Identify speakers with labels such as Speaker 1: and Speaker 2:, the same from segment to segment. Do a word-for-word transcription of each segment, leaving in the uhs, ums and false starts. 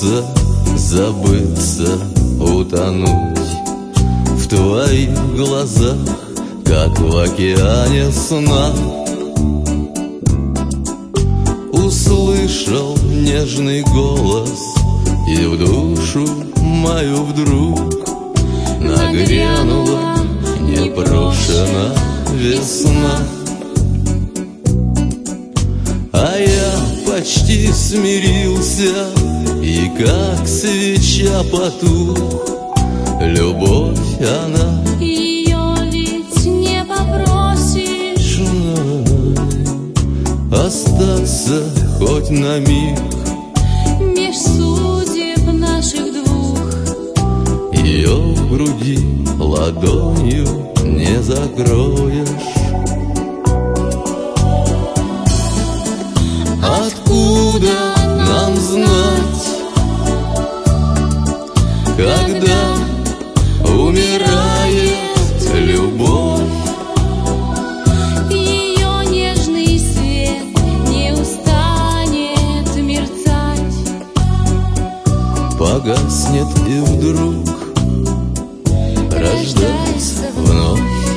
Speaker 1: хочется забыться, утонуть в твоих глазах, как в океане сна. Услышал нежный голос, и в душу мою вдруг нагрянула непрошена весна. А я почти смирился, и как свеча потух. Любовь она,
Speaker 2: ее ведь не попросишь.
Speaker 1: Остаться хоть на миг
Speaker 2: меж судеб наших двух.
Speaker 1: Ее в груди ладонью не закроешь. Откуда нам знать, когда умирает любовь?
Speaker 2: Ее нежный свет не устанет мерцать.
Speaker 1: Погаснет и вдруг рождается вновь.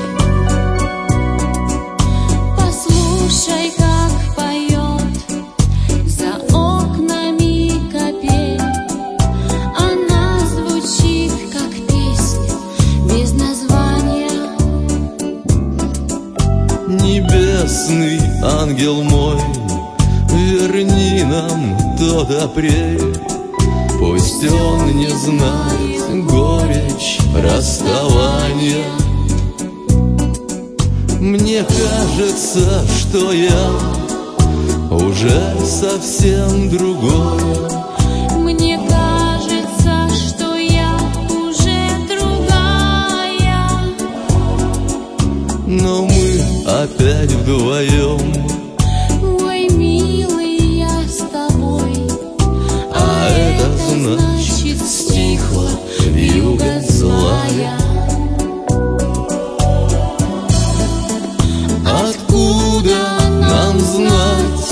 Speaker 2: Послушай, как поет за окнами капель. Она звучит, как песня без названия.
Speaker 1: Небесный ангел мой, верни нам тот апрель. Пусть он не знает горечь расставания. Мне кажется, что я уже совсем другой.
Speaker 2: Мне кажется, что я уже другая.
Speaker 1: Но мы опять вдвоем.
Speaker 2: Ой, милый, я с тобой.
Speaker 1: А это значит, стихла вьюга злая. Откуда нам знать,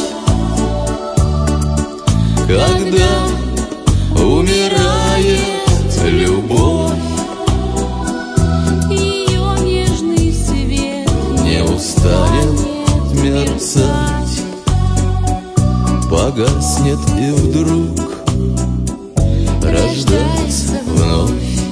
Speaker 1: когда умирает любовь?
Speaker 2: Ее нежный свет
Speaker 1: Не устанет мерцать, погаснет и вдруг рождается вновь.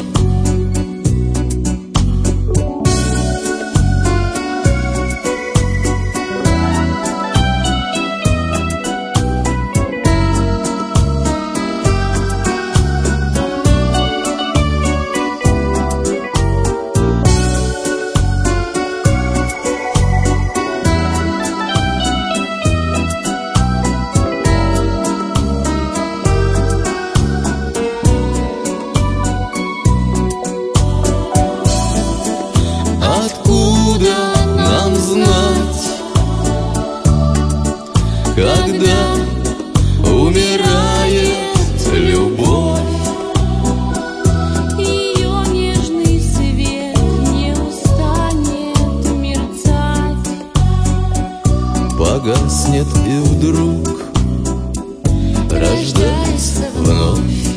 Speaker 1: Откуда нам знать, когда умирает любовь?
Speaker 2: Ее нежный свет не устанет мерцать.
Speaker 1: Погаснет и вдруг рождается вновь.